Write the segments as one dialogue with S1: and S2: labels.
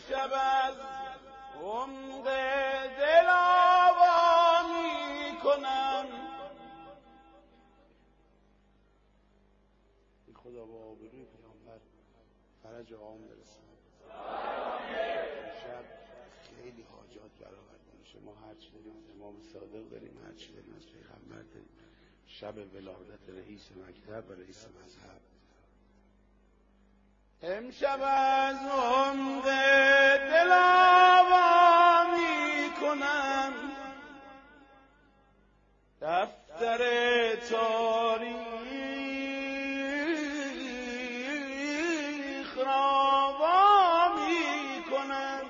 S1: امشب از عمق دل آوا می کنم. خدا با آبروی پیامبر فرج عام برسن. امشب خیلی حاجات برآورده میشه. ما هر چی داریم از امام صادق داریم، هر چی داریم از پیغمبر داریم. شب ولادت رئیس مکتب و رئیس مذهب. امشب از عمق دل آوا می کنم، دفتر تاریخ را وا می کنم.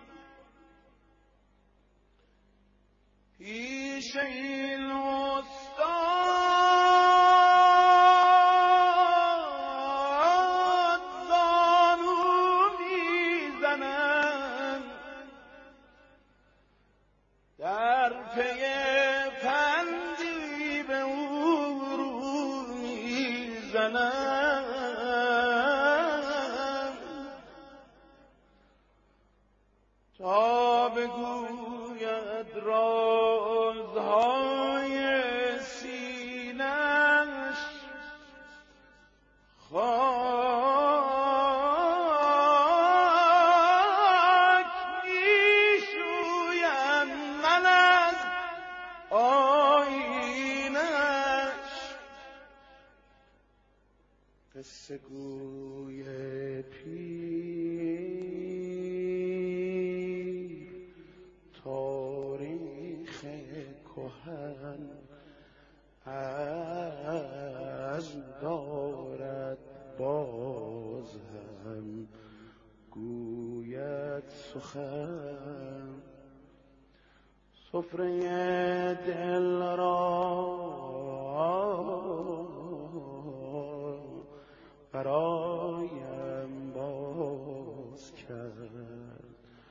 S1: پیش این تا بگوید رازهای سینه‌اش، خاک میشویم من از آیینه‌اش. قصه گوی پیر تاریخ کهن از دارد، باز هم گوید سخن. سفره دل را برایم باز کرد،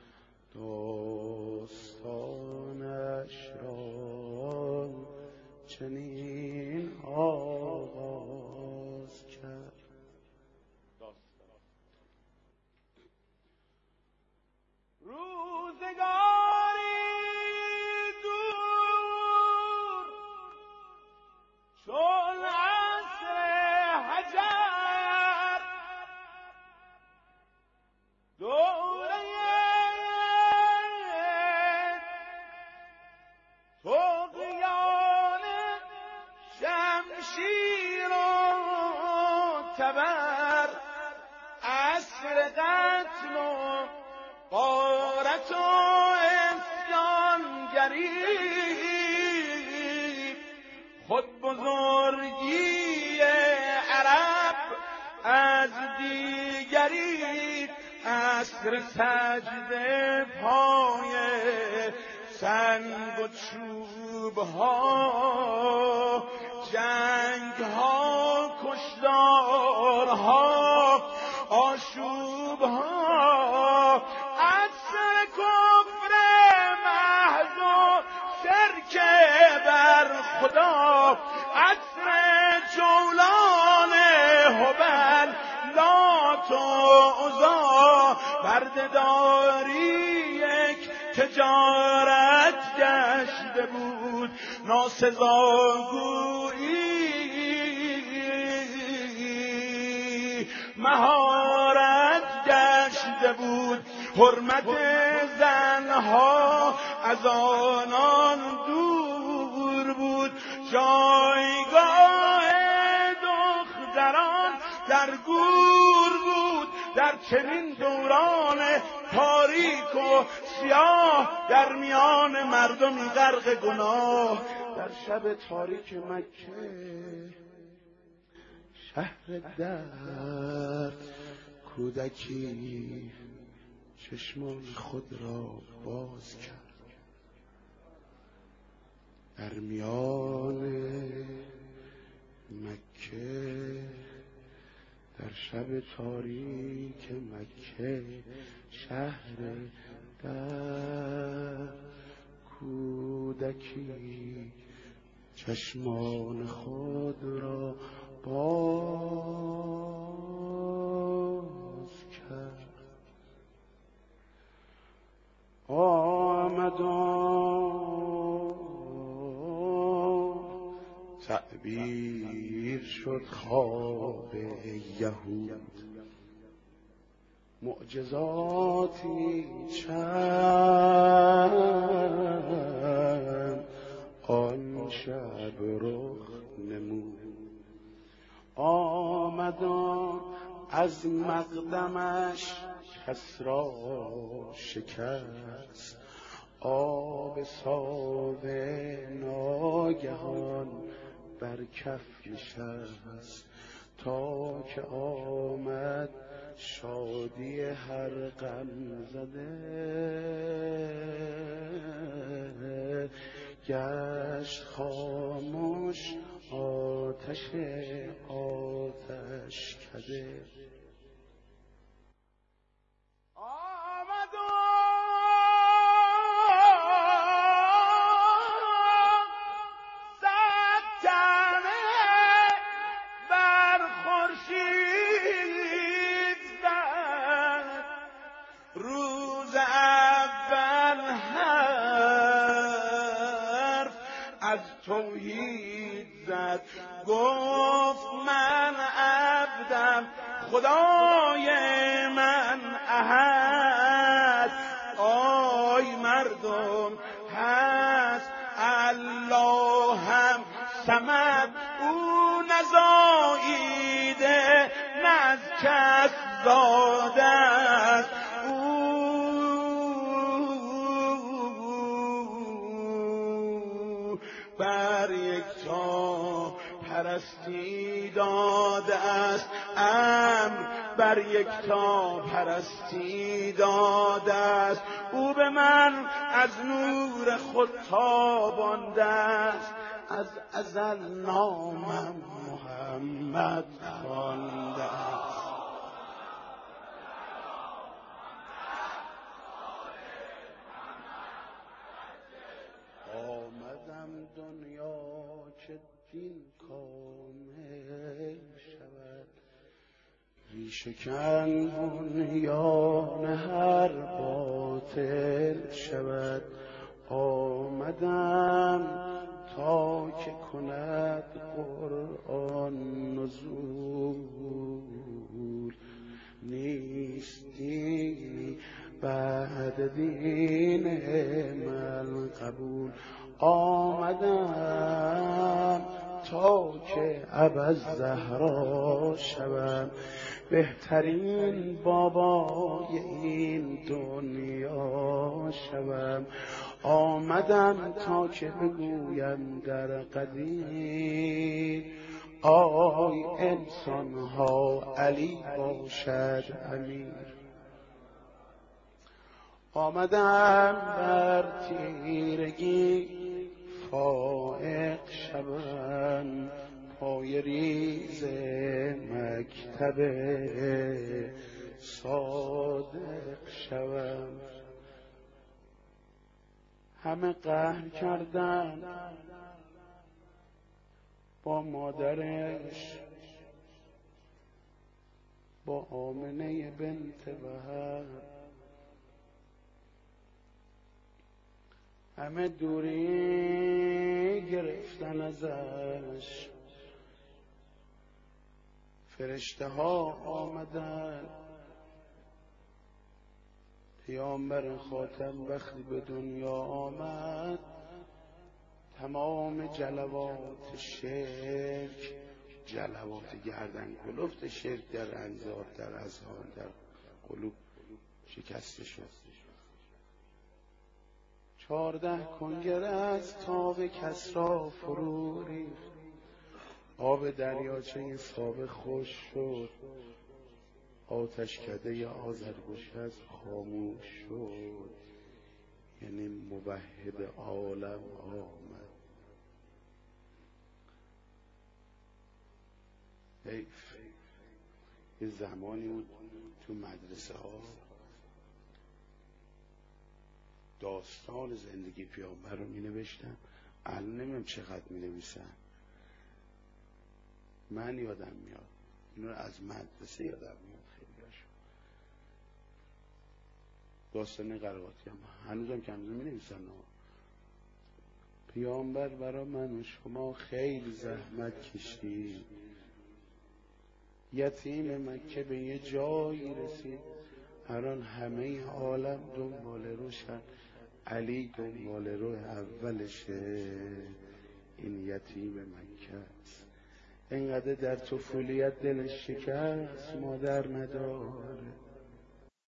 S1: داستانش را چنین آغاز کرد. روزگاری دور چون عصر حجر، دوره طغیان شمشیر و تبر، عصر قتل و غارت و عصیانگری، خود بزرگی عرب از دیگری، عصر سجده پای سنگ و چوب ها، جنگ ها، کشدار ها، آشوب ها، عصر کفر محض و شرک بر خدا، عصر جولان هبل لات و عزی، بردهداری یک تجارت گشته بود، ناسزاگویی مهارت گشته بود، حرمت زنها از آنان دور بود، جایگاه دختران در گور بود. در چنین دوران تاریک و سیاه در میان مردمی غرق گناه، در شب تاریک مکه شهر درد، کودکی چشمان خود را باز کرد. در میان مکه، در شب تاریک مکه شهر درد، کودکی چشمان خود را باز کرد. آمد و تعبیر شد خواب یهود، معجزاتی چند آن شب رخ نمود. آمد از مقدمش کس را شکست، آب ساوه ناگهان بر کف نشست. تا که آمد شادی هر غم زده، گشت خاموش آتش کده. آمد و زد تنه بر خورشید زد، روز اول حرف از توحید زد. گفت من عبدم، خدای من احد. آی مردم هست اللهم صمد، او نزاییده نه از کس زاده است. بر یکتا پرستی داده است امر، بر یکتا پرستی داده است. او به من از نور خود تابانده است، از ازل نامم محمد خوانده است. آمدم دنیا که دین کامل شود، ریشه‌کن بنیان هر باطل شود. آمدم تا که کند قرآن نزول، نیست دینی بعد دین من قبول. آمدم تا که ابوالزهرا شوم، بهترین بابای این دنیا شوم. آمدم تا که بگویم در قدیم، آی انسان ها علی باشد امیر. آمدم بر تیرگی فائق شوم، پای ریز مکتب صادق شوم. همه قهر کردن با مادرش، با آمنه بنت وهب. همه دوری گرفتن ازش، فرشته ها آمدن. پیامبر خاتم وقتی به دنیا آمد، تمام جلوات شرک، جلوات گردن کلفت شرک در انظار، در اذهان، در قلوب شکسته شد. 14 کنگر از تاب کسری فرو ریخت، آب دریاچه سابق خوش شد، آتشکده آذرگوشت خاموش شد. یعنی موحد عالم آمد. حیف یه زمانی بود تو مدرسه ها داستان زندگی پیامبر رو می نوشتن، الان نمیم چقدر می نویسن. من یادم میاد، اینو از مدرسه یادم میاد خیلی هاشو. داستان قرائاتی هم هنوزم که هنوزم می‌نویسن. پیامبر برا من و شما خیلی زحمت کشید، یتیم مکه به یه جایی رسید، الان همه عالم دنبال روشن، علی دنبال رو اولشه، این یتیم مکه است. اینقدر در طفولیت دلش شکست، مادر نداره،